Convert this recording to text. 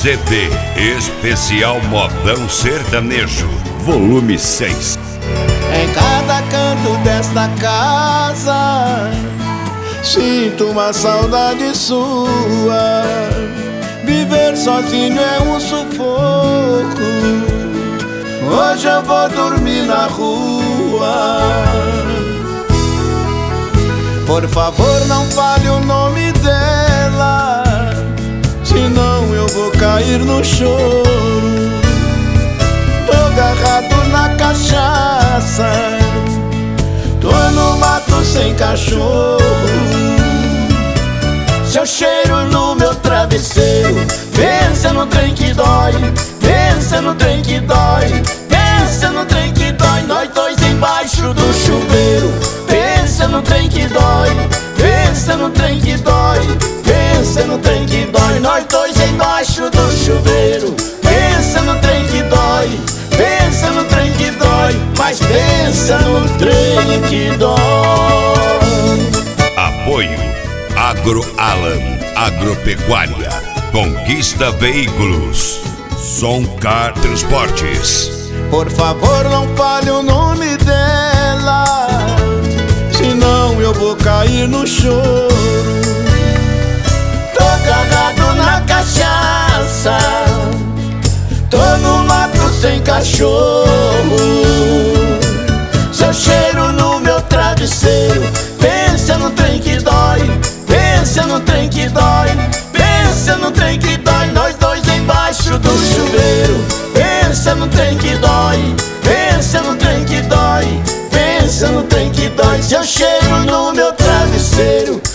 CD Especial Modão Sertanejo, volume 6. Em cada canto desta casa sinto uma saudade sua. Viver sozinho é um sufoco. Hoje eu vou dormir na rua. Por favor, não fale o nome dela, senão eu vou cair no choro. Tô agarrado na cachaça, tô no mato sem cachorro. Seu cheiro no meu travesseiro, pensa no trem que dói, pensa no trem que dói, pensa no trem que dói. Nós dois embaixo do chuveiro, pensa no trem que dói, pensa no trem que dói, pensa no trem que dói. Nós dois embaixo do chuveiro, pensa no trem que dói, pensa no trem que dói, mas pensa no trem que dói. Apoio AgroAlan, Agropecuária, Conquista Veículos, Soncar Transportes. Por favor, não fale o nome dela, senão eu vou cair no choro. Tô agarrado na cachaça, tô no mato sem cachorro. Seu cheiro no meu travesseiro, pensa no trem que dói, pensa no trem que dói, pensa no trem que dói. Nós dois embaixo do chuveiro, pensa no trem que dói, pensa no trem que dói, pensa no trem que dói. Seu cheiro no meu travesseiro,